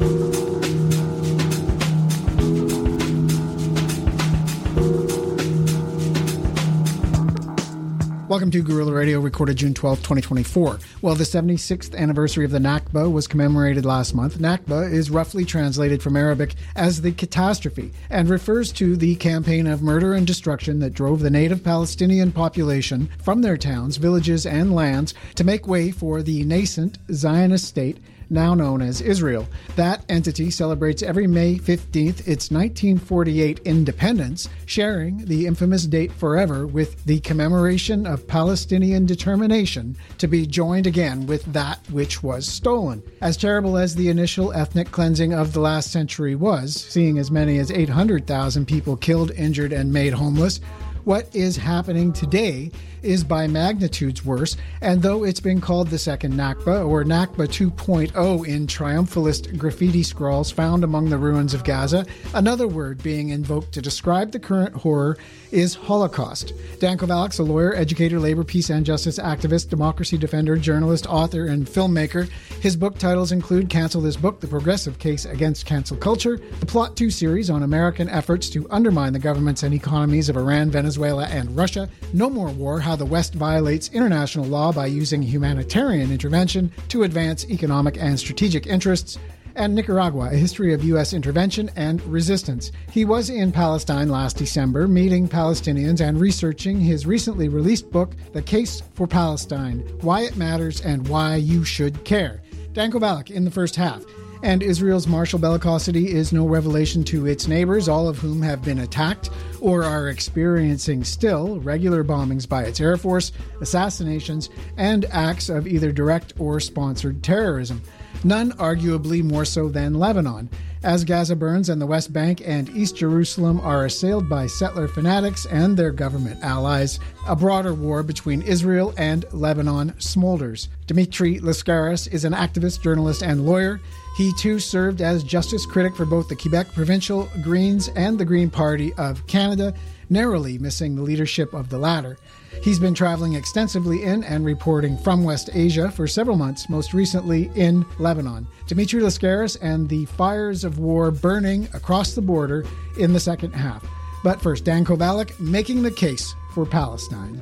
Welcome to Guerrilla Radio, recorded June 12, 2024. Well, the 76th anniversary of the Nakba was commemorated last month. Nakba is roughly translated from Arabic as the catastrophe and refers to the campaign of murder and destruction that drove the native Palestinian population from their towns, villages, and lands to make way for the nascent Zionist state now known as Israel. That entity celebrates every May 15th its 1948 independence, sharing the infamous date forever with the commemoration of Palestinian determination to be joined again with that which was stolen. As terrible as the initial ethnic cleansing of the last century was, seeing as many as 800,000 people killed, injured, and made homeless, what is happening today is by magnitudes worse, and though it's been called the Second Nakba, or Nakba 2.0 in triumphalist graffiti scrawls found among the ruins of Gaza, another word being invoked to describe the current horror is Holocaust. Dan Kovalik, a lawyer, educator, labor, peace, and justice activist, democracy defender, journalist, author, and filmmaker. His book titles include Cancel This Book, The Progressive Case Against Cancel Culture, the Plot 2 series on American efforts to undermine the governments and economies of Iran, Venezuela, and Russia, No More War, How the West Violates International Law by Using Humanitarian Intervention to Advance Economic and Strategic Interests, and Nicaragua, A History of U.S. Intervention and Resistance. He was in Palestine last December, meeting Palestinians and researching his recently released book, The Case for Palestine, Why It Matters and Why You Should Care. Dan Kovalik in the first half. And Israel's martial bellicosity is no revelation to its neighbors, all of whom have been attacked or are experiencing still regular bombings by its Air Force, assassinations, and acts of either direct or sponsored terrorism. None arguably more so than Lebanon, as Gaza burns and the West Bank and East Jerusalem are assailed by settler fanatics and their government allies. A broader war between Israel and Lebanon smolders. Dimitri Lascaris is an activist, journalist, and lawyer. He too served as justice critic for both the Quebec Provincial Greens and the Green Party of Canada, narrowly missing the leadership of the latter. He's been traveling extensively in and reporting from West Asia for several months, most recently in Lebanon. Dimitri Lascaris and the fires of war burning across the border in the second half. But first, Dan Kovalik making the case for Palestine.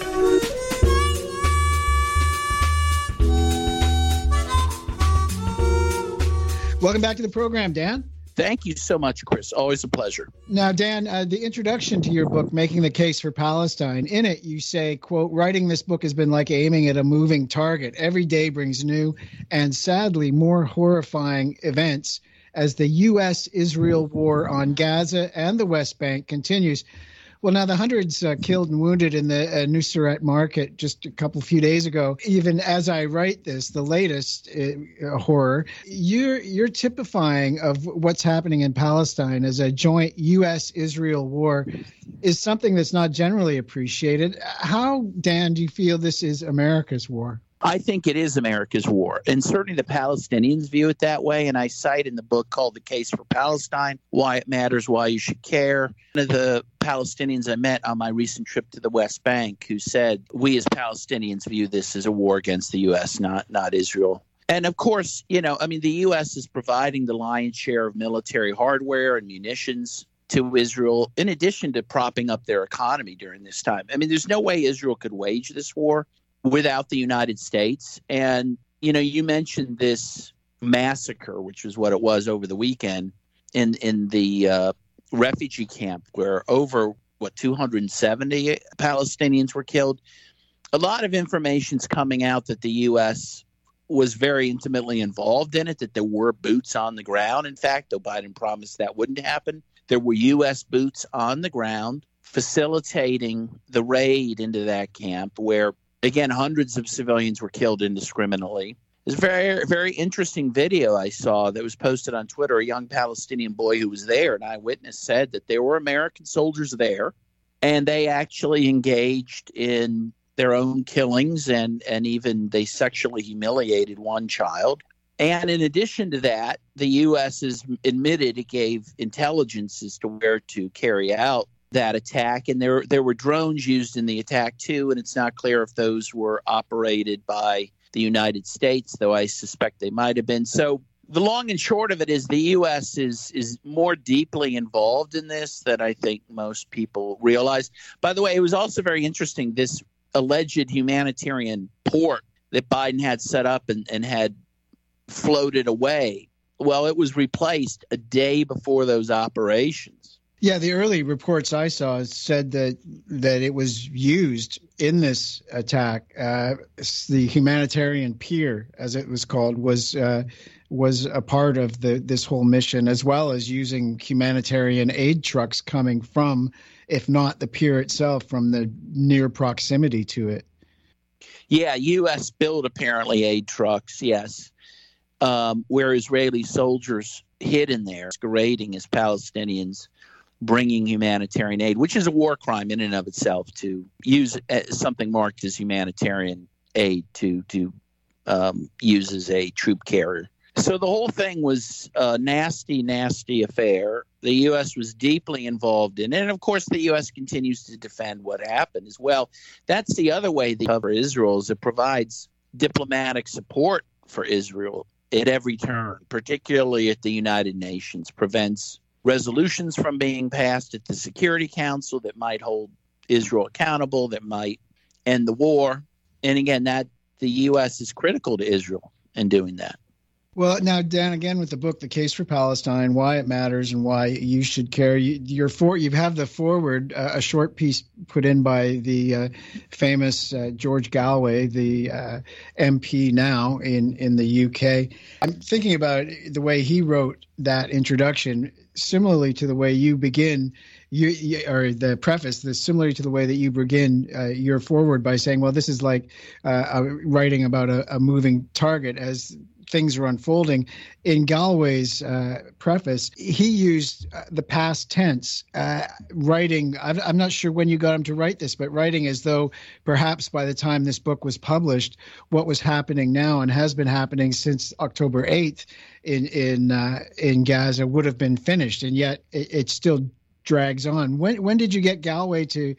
Welcome back to the program, Dan. Thank you so much, Chris. Always a pleasure. Now, Dan, the introduction to your book, Making the Case for Palestine, in it you say, quote, writing this book has been like aiming at a moving target. Every day brings new and sadly more horrifying events as the U.S.-Israel war on Gaza and the West Bank continues. Well, now the hundreds killed and wounded in the Nuseirat market just a few days ago. Even as I write this, the latest horror, you're typifying of what's happening in Palestine as a joint U.S.-Israel war is something that's not generally appreciated. How, Dan, do you feel this is America's war? I think it is America's war, and certainly the Palestinians view it that way. And I cite in the book called The Case for Palestine, Why It Matters, Why You Should Care. One of the Palestinians I met on my recent trip to the West Bank who said, we as Palestinians view this as a war against the U.S., not Israel. And of course, the U.S. is providing the lion's share of military hardware and munitions to Israel, in addition to propping up their economy during this time. There's no way Israel could wage this war without the United States. And, you mentioned this massacre, which was what it was over the weekend in the refugee camp where over, 270 Palestinians were killed. A lot of information's coming out that the U.S. was very intimately involved in it, that there were boots on the ground. In fact, though Biden promised that wouldn't happen, there were U.S. boots on the ground facilitating the raid into that camp where, again, hundreds of civilians were killed indiscriminately. There's a very, very interesting video I saw that was posted on Twitter. A young Palestinian boy who was there, an eyewitness, said that there were American soldiers there, and they actually engaged in their own killings, and even they sexually humiliated one child. And in addition to that, the U.S. has admitted it gave intelligence as to where to carry out that attack. And there were drones used in the attack, too, and it's not clear if those were operated by the United States, though I suspect they might have been. So The long and short of it is the U.S. is more deeply involved in this than I think most people realize. By the way, it was also very interesting, this alleged humanitarian port that Biden had set up and had floated away. Well, it was replaced a day before those operations. Yeah, the early reports I saw said that it was used in this attack. The humanitarian pier, as it was called, was a part of this whole mission, as well as using humanitarian aid trucks coming from, if not the pier itself, from the near proximity to it. Yeah, U.S. built apparently aid trucks, yes, where Israeli soldiers hid in there, masquerading as Palestinians, bringing humanitarian aid, which is a war crime in and of itself to use something marked as humanitarian aid to use as a troop carrier. So the whole thing was a nasty, nasty affair. The U.S. was deeply involved in it. And, of course, the U.S. continues to defend what happened as well. That's the other way they cover Israel, is it provides diplomatic support for Israel at every turn, particularly at the United Nations, prevents resolutions from being passed at the Security Council that might hold Israel accountable, that might end the war. And, again, that the U.S. is critical to Israel in doing that. Well, now, Dan, again, with the book, The Case for Palestine, Why It Matters and Why You Should Care, you have the foreword, a short piece put in by the famous George Galloway, the MP now in the UK. I'm thinking about the way he wrote that introduction, similarly to the way you begin or the preface, similar to the way that you begin your foreword by saying, well, this is like writing about a moving target as things are unfolding. In Galloway's preface, he used the past tense, writing. I'm not sure when you got him to write this, but writing as though perhaps by the time this book was published, what was happening now and has been happening since October 8th in Gaza would have been finished, and yet it still drags on. When did you get Galloway to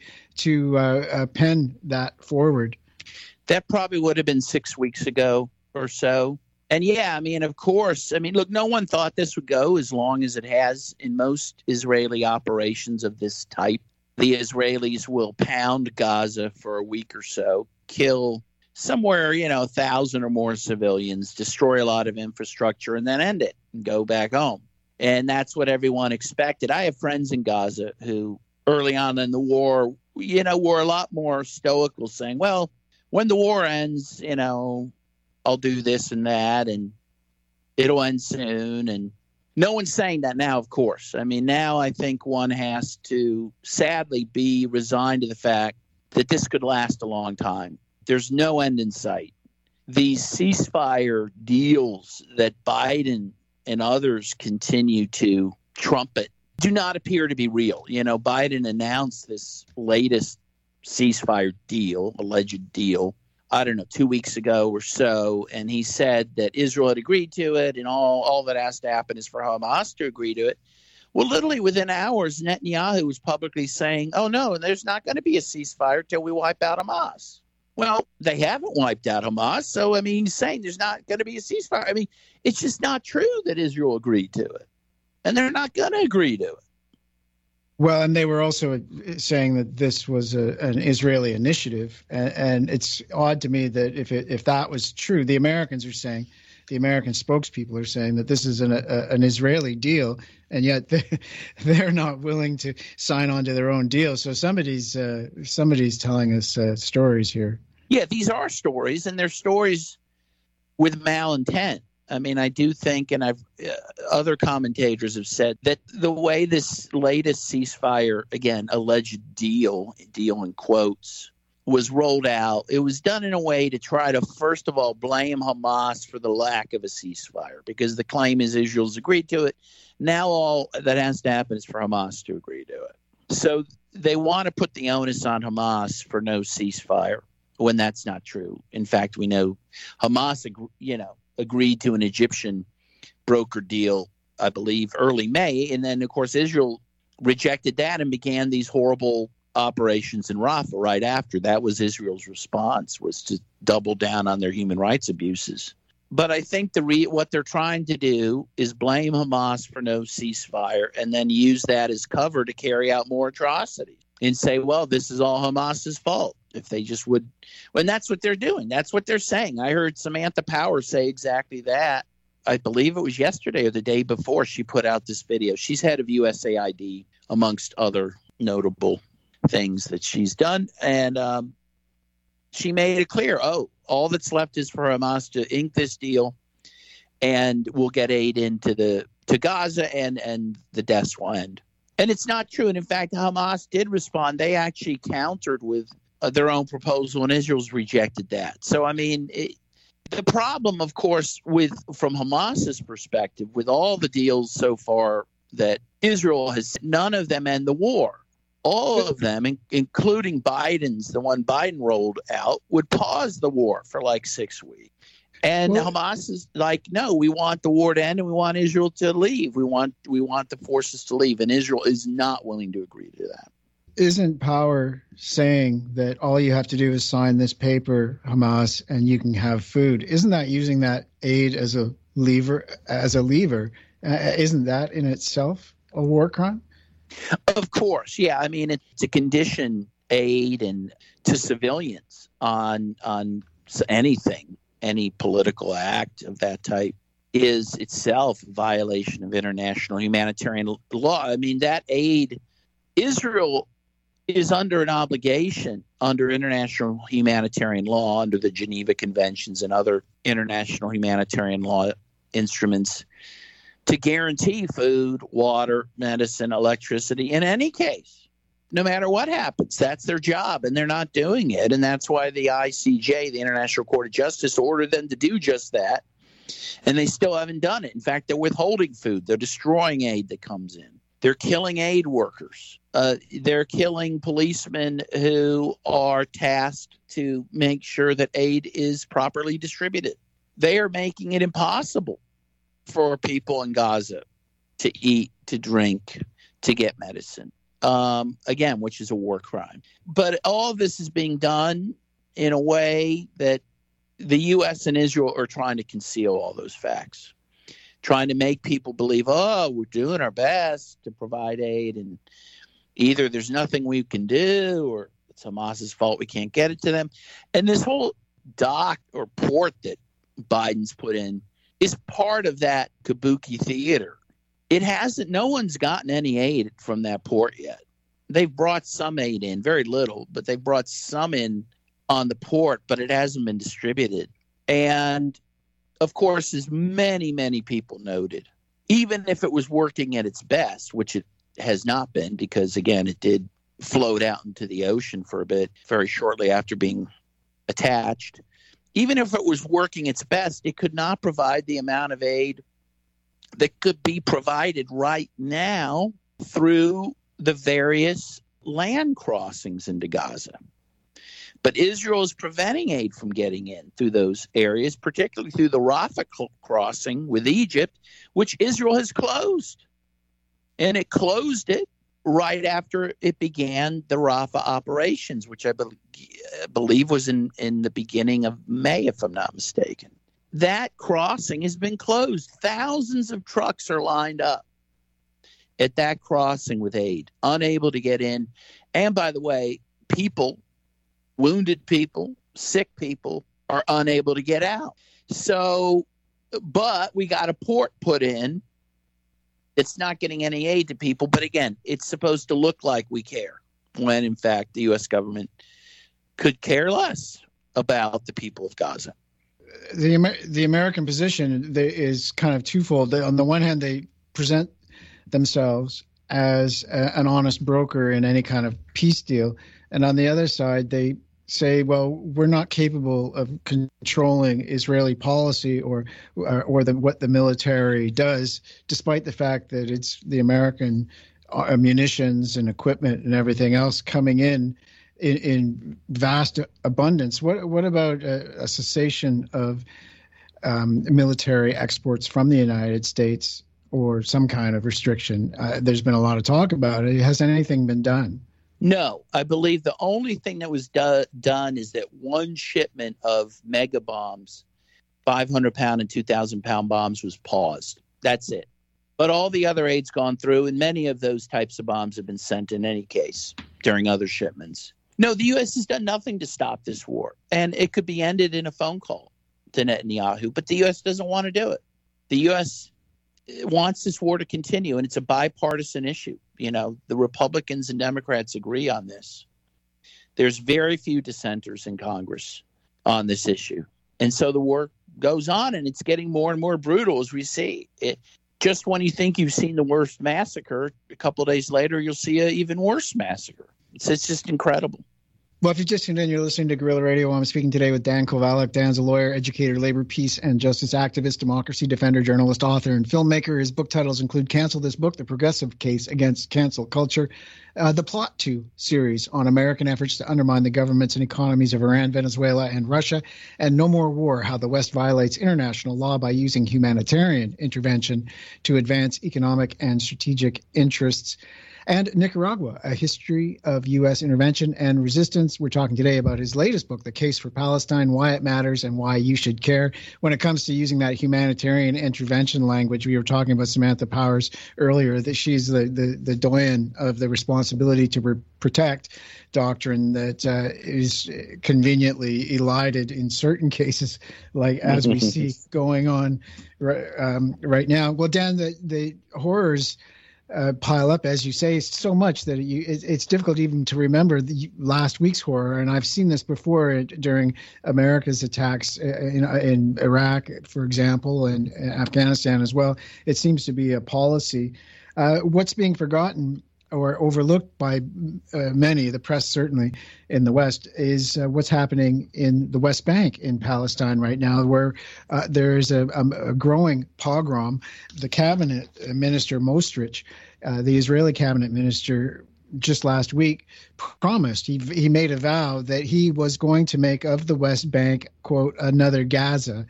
pen that forward? That probably would have been 6 weeks ago or so. And yeah, I mean, of course, look, no one thought this would go as long as it has in most Israeli operations of this type. The Israelis will pound Gaza for a week or so, kill somewhere, 1,000 or more civilians, destroy a lot of infrastructure, and then end it and go back home. And that's what everyone expected. I have friends in Gaza who early on in the war, were a lot more stoical, saying, well, when the war ends, I'll do this and that, and it'll end soon. And no one's saying that now, of course. Now I think one has to sadly be resigned to the fact that this could last a long time. There's no end in sight. These ceasefire deals that Biden and others continue to trumpet do not appear to be real. Biden announced this latest ceasefire deal, alleged deal, 2 weeks ago or so, and he said that Israel had agreed to it, and all that has to happen is for Hamas to agree to it. Well, literally within hours, Netanyahu was publicly saying, oh, no, there's not going to be a ceasefire till we wipe out Hamas. Well, they haven't wiped out Hamas, so, he's saying there's not going to be a ceasefire. It's just not true that Israel agreed to it, and they're not going to agree to it. Well, and they were also saying that this was an Israeli initiative, and it's odd to me that if that was true, the American spokespeople are saying that this is an Israeli deal, and yet they're not willing to sign on to their own deal. So somebody's telling us stories here. Yeah, these are stories, and they're stories with malintent. I do think, and other commentators have said that the way this latest ceasefire, again, alleged deal in quotes, was rolled out, it was done in a way to try to, first of all, blame Hamas for the lack of a ceasefire, because the claim is Israel's agreed to it. Now all that has to happen is for Hamas to agree to it. So they want to put the onus on Hamas for no ceasefire when that's not true. In fact, we know Hamas, agreed to an Egyptian broker deal, I believe, early May. And then, of course, Israel rejected that and began these horrible operations in Rafah right after. That was Israel's response, was to double down on their human rights abuses. But I think what they're trying to do is blame Hamas for no ceasefire and then use that as cover to carry out more atrocities and say, well, this is all Hamas's fault. If they just would. And that's what they're doing. That's what they're saying. I heard Samantha Power say exactly that. I believe it was yesterday or the day before she put out this video. She's head of USAID, amongst other notable things that she's done. And she made it clear, all that's left is for Hamas to ink this deal, and we'll get aid into to Gaza, and the deaths will end. And it's not true. And in fact, Hamas did respond. They actually countered with their own proposal, and Israel's rejected that. So, I mean, the problem, of course, from Hamas's perspective, with all the deals so far that Israel has, none of them end the war. All of them, including Biden's, the one Biden rolled out, would pause the war for like 6 weeks. And Hamas is like, no, we want the war to end and we want Israel to leave. We want the forces to leave. And Israel is not willing to agree to that. Isn't Power saying that all you have to do is sign this paper, Hamas, and you can have food? Isn't that using that aid as a lever? Isn't that in itself a war crime? Of course, yeah. I mean, it's a condition aid and to civilians on anything, any political act of that type is itself a violation of international humanitarian law. I mean, that aid, Israel is under an obligation under international humanitarian law, under the Geneva Conventions and other international humanitarian law instruments, to guarantee food, water, medicine, electricity in any case, no matter what happens. That's their job, and they're not doing it. And that's why the ICJ, the International Court of Justice, ordered them to do just that. And they still haven't done it. In fact, they're withholding food. They're destroying aid that comes in. They're killing aid workers. They're killing policemen who are tasked to make sure that aid is properly distributed. They are making it impossible for people in Gaza to eat, to drink, to get medicine, again, which is a war crime. But all of this is being done in a way that the U.S. and Israel are trying to conceal all those facts, trying to make people believe, we're doing our best to provide aid, and either there's nothing we can do or it's Hamas's fault we can't get it to them. And this whole dock or port that Biden's put in is part of that kabuki theater. No one's gotten any aid from that port yet. They've brought some aid in, very little, but they brought some in on the port, but it hasn't been distributed. And of course, as many, many people noted, even if it was working at its best, which it has not been, because again, it did float out into the ocean for a bit very shortly after being attached. Even if it was working its best, it could not provide the amount of aid that could be provided right now through the various land crossings into Gaza. But Israel is preventing aid from getting in through those areas, particularly through the Rafah crossing with Egypt, which Israel has closed. And it closed it right after it began the Rafah operations, which I believe was in the beginning of May, if I'm not mistaken. That crossing has been closed. Thousands of trucks are lined up at that crossing with aid, unable to get in. And by the way, wounded people, sick people are unable to get out. So, but we got a port put in. It's not getting any aid to people. But again, it's supposed to look like we care, when in fact the U.S. government could care less about the people of Gaza. The American position is kind of twofold. On the one hand, they present themselves as an honest broker in any kind of peace deal. And on the other side, they say, well, we're not capable of controlling Israeli policy or what the military does, despite the fact that it's the American munitions and equipment and everything else coming in vast abundance. What about a cessation of military exports from the United States or some kind of restriction? There's been a lot of talk about it. Has anything been done? No, I believe the only thing that was done is that one shipment of mega bombs 500-pound and 2,000-pound bombs was paused. That's it. But all the other aid's gone through, and many of those types of bombs have been sent in any case during other shipments. No, the U.S. has done nothing to stop this war, and it could be ended in a phone call to Netanyahu, but the U.S. doesn't want to do it. The U.S. wants this war to continue, and it's a bipartisan issue. You know, the Republicans and Democrats agree on this. There's very few dissenters in Congress on this issue. And so the war goes on, and it's getting more and more brutal as we see it. Just when you think you've seen the worst massacre, a couple of days later, you'll see an even worse massacre. It's just incredible. Well, if you just tuned in, you're listening to Guerrilla Radio. I'm speaking today with Dan Kovalek. Dan's a lawyer, educator, labor, peace, and justice activist, democracy defender, journalist, author, and filmmaker. His book titles include Cancel This Book, The Progressive Case Against Cancel Culture, the Plot 2 series on American efforts to undermine the governments and economies of Iran, Venezuela, and Russia, and No More War, How the West Violates International Law by Using Humanitarian Intervention to Advance Economic and Strategic Interests. And Nicaragua, A History of U.S. Intervention and Resistance. We're talking today about his latest book, The Case for Palestine, Why It Matters and Why You Should Care. When it comes to using that humanitarian intervention language, we were talking about Samantha Powers earlier, that she's the doyen of the responsibility to protect doctrine that is conveniently elided in certain cases, like as we see going on right now. Well, Dan, the horrors pile up, as you say, so much that it's difficult even to remember the last week's horror. And I've seen this before during America's attacks in Iraq, for example, and Afghanistan as well. It seems to be a policy. What's being forgotten or overlooked by many, the press certainly in the West, is what's happening in the West Bank in Palestine right now, where there is a growing pogrom. The cabinet minister, Mostrich, the Israeli cabinet minister, just last week promised, he made a vow that he was going to make of the West Bank, quote, another Gaza.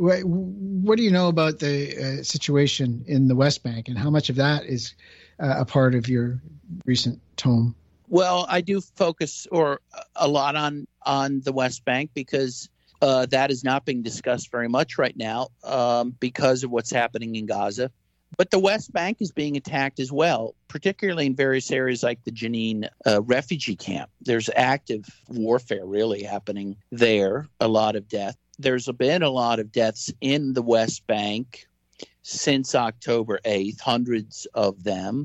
What do you know about the situation in the West Bank, and how much of that is a part of your recent tome? Well, I do focus a lot on the West Bank because that is not being discussed very much right now because of what's happening in Gaza. But the West Bank is being attacked as well, particularly in various areas like the Jenin refugee camp. There's active warfare really happening there, a lot of death. There's been a lot of deaths in the West Bank since October 8th, hundreds of them,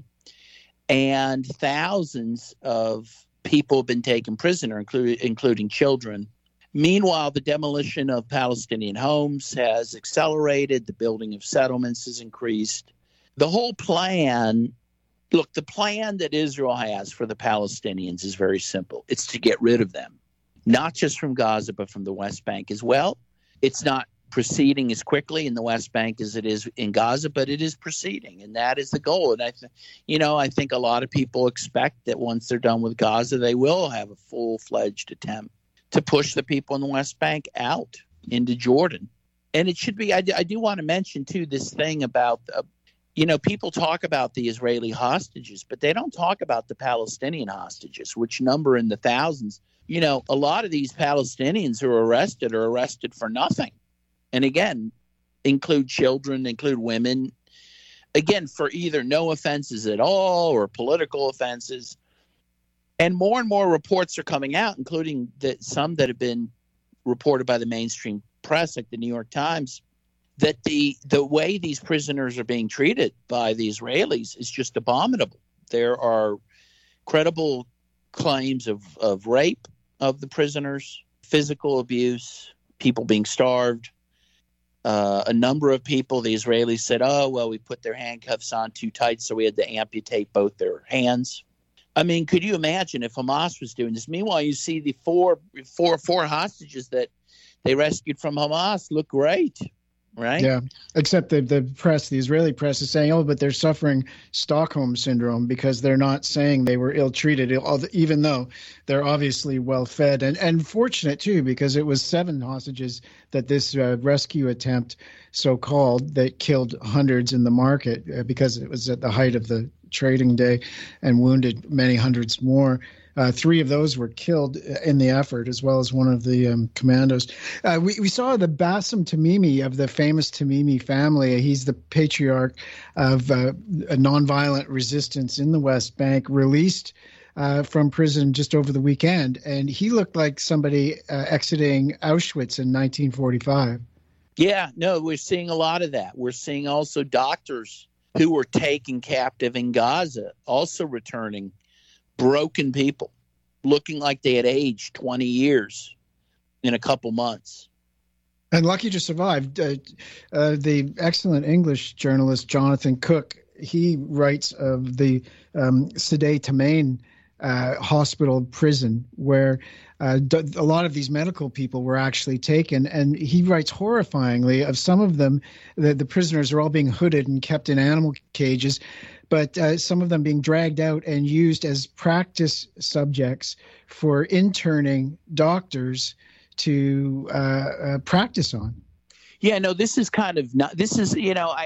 and thousands of people have been taken prisoner, including children. Meanwhile, the demolition of Palestinian homes has accelerated. The building of settlements has increased. The whole plan, look, the plan that Israel has for the Palestinians is very simple. It's to get rid of them, not just from Gaza, but from the West Bank as well. It's not proceeding as quickly in the West Bank as it is in Gaza, but it is proceeding, and that is the goal. And I think a lot of people expect that once they're done with Gaza, they will have a full-fledged attempt to push the people in the West Bank out into Jordan. And it should be, I do want to mention, too, this thing about, people talk about the Israeli hostages, but they don't talk about the Palestinian hostages, which number in the thousands. A lot of these Palestinians who are arrested for nothing. And again, include children, include women, again, for either no offenses at all or political offenses. And more reports are coming out, including some that have been reported by the mainstream press, like the New York Times, that the way these prisoners are being treated by the Israelis is just abominable. There are credible claims of rape of the prisoners, physical abuse, people being starved. A number of people, the Israelis said, we put their handcuffs on too tight, so we had to amputate both their hands. I mean, could you imagine if Hamas was doing this? Meanwhile, you see the four hostages that they rescued from Hamas look great, right? Yeah, except the press, the Israeli press is saying, but they're suffering Stockholm syndrome because they're not saying they were ill-treated, even though they're obviously well-fed. And fortunate, too, because it was 7 hostages that this rescue attempt, so-called, that killed hundreds in the market because it was at the height of the trading day and wounded many hundreds more. 3 of those were killed in the effort, as well as one of the commandos. We saw the Bassem Tamimi of the famous Tamimi family. He's the patriarch of a nonviolent resistance in the West Bank, released from prison just over the weekend. And he looked like somebody exiting Auschwitz in 1945. Yeah, no, we're seeing a lot of that. We're seeing also doctors who were taken captive in Gaza also returning, broken people, looking like they had aged 20 years in a couple months. And lucky to survive. The excellent English journalist Jonathan Cook, he writes of the Sidi Tamain hospital prison where a lot of these medical people were actually taken. And he writes horrifyingly of some of them, the prisoners are all being hooded and kept in animal cages, but some of them being dragged out and used as practice subjects for interning doctors to practice on. Yeah, no, this is kind of not, this is,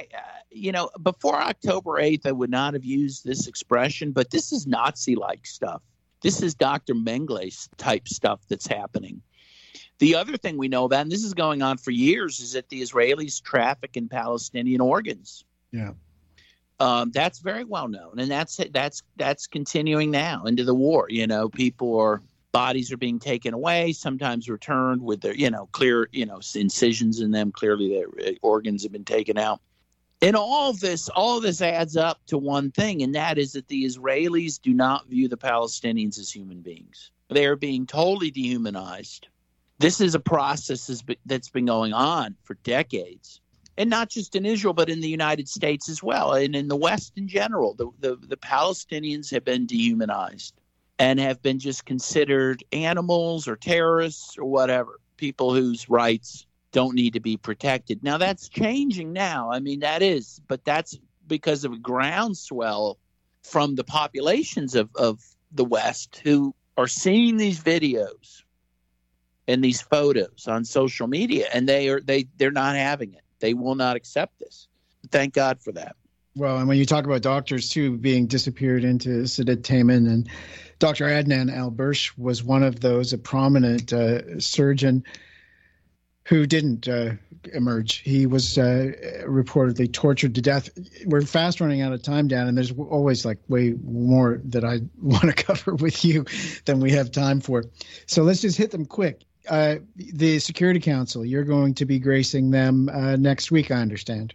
before October 8th, I would not have used this expression, but this is Nazi-like stuff. This is Dr. Mengele type stuff that's happening. The other thing we know about, and this is going on for years, is that the Israelis traffic in Palestinian organs. Yeah. That's very well known, and that's continuing now into the war. Bodies are being taken away, sometimes returned with their, clear, incisions in them. Clearly their organs have been taken out. And all of this adds up to one thing, and that is that the Israelis do not view the Palestinians as human beings. They are being totally dehumanized. This is a process that's been going on for decades. And not just in Israel, but in the United States as well, and in the West in general. The Palestinians have been dehumanized and have been just considered animals or terrorists or whatever, people whose rights don't need to be protected. Now, that's changing now. I mean, that is, but that's because of a groundswell from the populations of the West who are seeing these videos and these photos on social media, and they're not having it. They will not accept this. Thank God for that. Well, and when you talk about doctors, too, being disappeared into Sidi Tamain, and Dr. Adnan Al-Bursh was one of those, a prominent surgeon who didn't emerge. He was reportedly tortured to death. We're fast running out of time, Dan, and there's always way more that I want to cover with you than we have time for. So let's just hit them quick. The Security Council, you're going to be gracing them next week, I understand.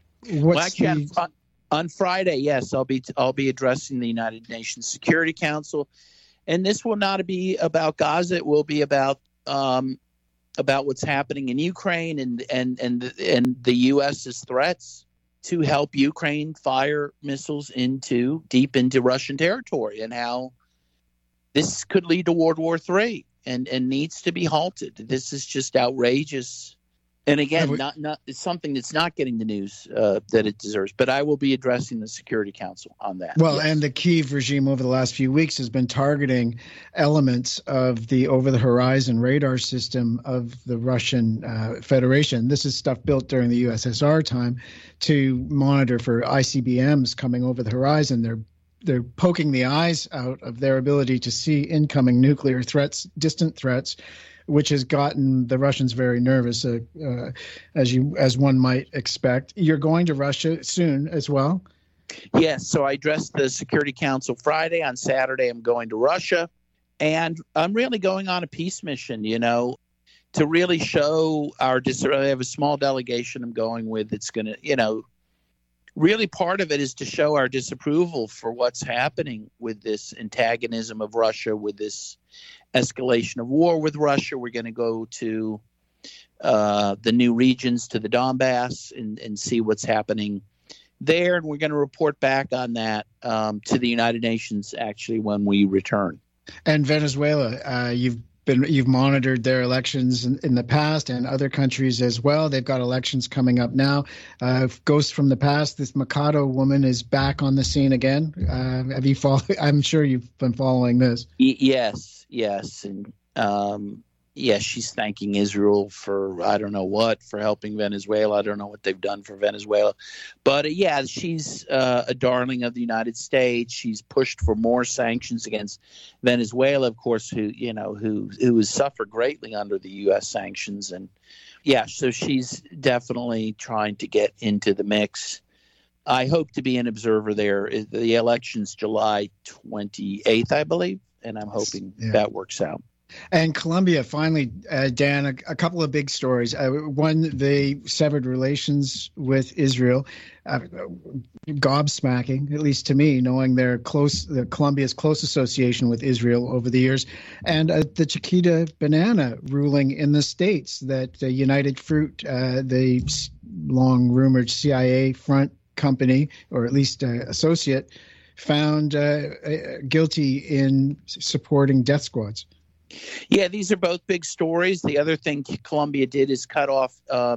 On Friday, yes, I'll be addressing the United Nations Security Council, and this will not be about Gaza. It will be about what's happening in Ukraine and the U.S.'s threats to help Ukraine fire missiles deep into Russian territory, and how this could lead to World War III and needs to be halted. This is just outrageous. And again, it's something that's not getting the news that it deserves. But I will be addressing the Security Council on that. Well, yes. And the Kyiv regime over the last few weeks has been targeting elements of the over-the-horizon radar system of the Russian Federation. This is stuff built during the USSR time to monitor for ICBMs coming over the horizon. They're poking the eyes out of their ability to see incoming nuclear threats, distant threats, which has gotten the Russians very nervous, as one might expect. You're going to Russia soon as well? Yes. So I addressed the Security Council Friday. On Saturday, I'm going to Russia. And I'm really going on a peace mission, to really show I have a small delegation I'm going with. It's going to, really part of it is to show our disapproval for what's happening with this antagonism of Russia, with this escalation of war with Russia. We're going to go to the new regions, to the Donbass, and see what's happening there. And we're going to report back on that to the United Nations, actually, when we return. And Venezuela, you've monitored their elections in the past, and other countries as well. They've got elections coming up now. Ghosts from the past. This Mercado woman is back on the scene again. Have you followed? I'm sure you've been following this. Yes, and yeah, she's thanking Israel for, I don't know what, for helping Venezuela. I don't know what they've done for Venezuela. But yeah, she's a darling of the United States. She's pushed for more sanctions against Venezuela, of course, who has suffered greatly under the U.S. sanctions. And yeah, so she's definitely trying to get into the mix. I hope to be an observer there. The election's July 28th, I believe, and I'm hoping that works out. And Colombia, finally, Dan, a couple of big stories. One, they severed relations with Israel, gobsmacking, at least to me, knowing Colombia's close association with Israel over the years, and the Chiquita banana ruling in the States that United Fruit, the long-rumored CIA front company, or at least associate, found guilty in supporting death squads. Yeah, these are both big stories. The other thing Colombia did is cut off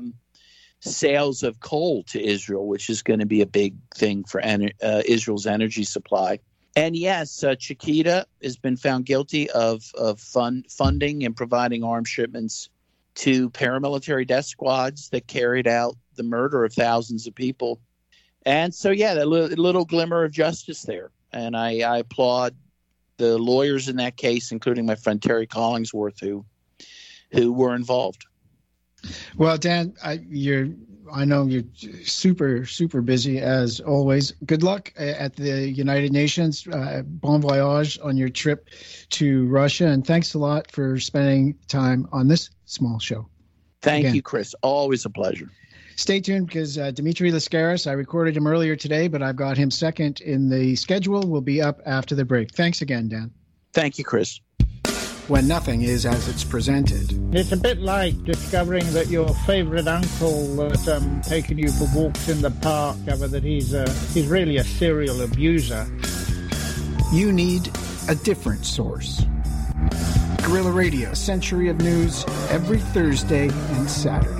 sales of coal to Israel, which is going to be a big thing for Israel's energy supply. And yes, Chiquita has been found guilty of funding and providing arms shipments to paramilitary death squads that carried out the murder of thousands of people. And so, yeah, a little glimmer of justice there. And I applaud the lawyers in that case, including my friend Terry Collingsworth, who were involved. Well, Dan, I know you're super, super busy as always. Good luck at the United Nations. Bon voyage on your trip to Russia. And thanks a lot for spending time on this small show. Thank you, Chris. Always a pleasure. Stay tuned because Dimitri Lascaris, I recorded him earlier today, but I've got him second in the schedule. Will be up after the break. Thanks again, Dan. Thank you, Chris. When nothing is as it's presented. It's a bit like discovering that your favorite uncle that's taking you for walks in the park, that he's really a serial abuser. You need a different source. Guerrilla Radio, Century of News, every Thursday and Saturday.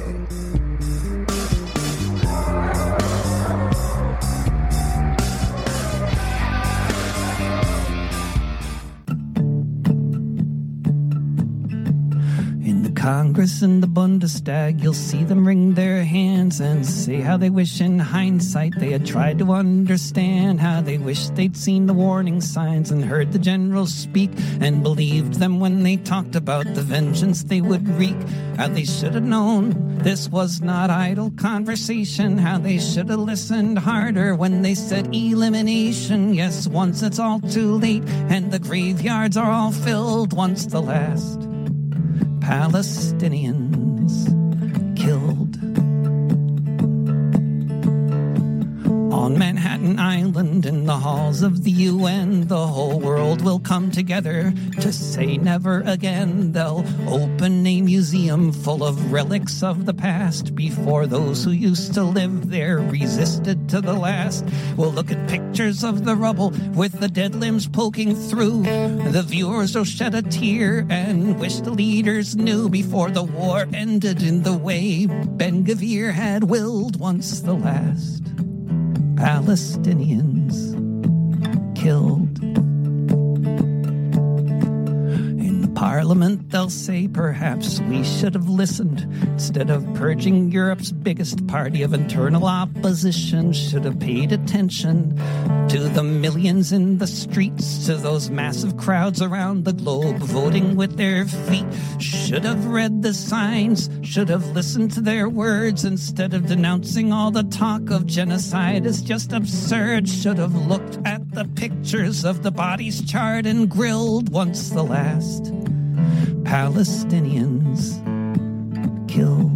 Congress and the Bundestag, you'll see them wring their hands and say how they wish in hindsight they had tried to understand, how they wish they'd seen the warning signs and heard the generals speak and believed them when they talked about the vengeance they would wreak, how they should have known this was not idle conversation, how they should have listened harder when they said elimination. Yes, once it's all too late and the graveyards are all filled, once the last Palestinians killed. On Manhattan Island, in the halls of the UN, the whole world will come together to say never again. They'll open a museum full of relics of the past before those who used to live there resisted to the last. We'll look at pictures of the rubble with the dead limbs poking through. The viewers will shed a tear and wish the leaders knew before the war ended in the way Ben-Gvir had willed. Once the last Palestinians killed. In the parliament they'll say perhaps we should have listened. Instead of purging Europe's biggest party of internal opposition, should have paid attention to the millions in the streets, to those massive crowds around the globe voting with their feet. Should have read the signs, should have listened to their words, instead of denouncing all the talk of genocide as just absurd. Should have looked at the pictures of the bodies charred and grilled. Once the last Palestinians killed.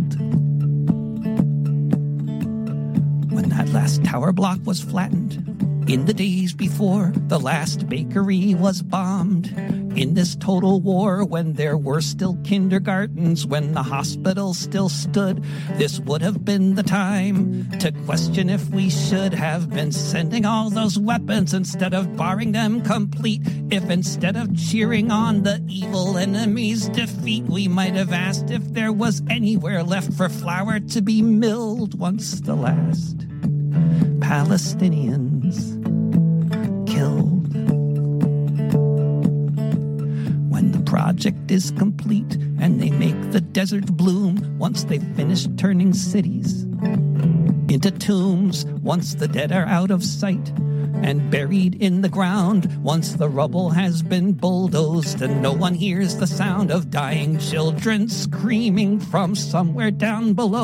When that last tower block was flattened, in the days before the last bakery was bombed, in this total war when there were still kindergartens, when the hospital still stood, this would have been the time to question if we should have been sending all those weapons instead of barring them complete. If instead of cheering on the evil enemy's defeat, we might have asked if there was anywhere left for flour to be milled. Once the last Palestinians killed. When the project is complete and and they make the desert bloom once they've finished turning cities into tombs once the dead are out of sight and buried in the ground once the rubble has been bulldozed and no one hears the sound of dying children screaming from somewhere down below.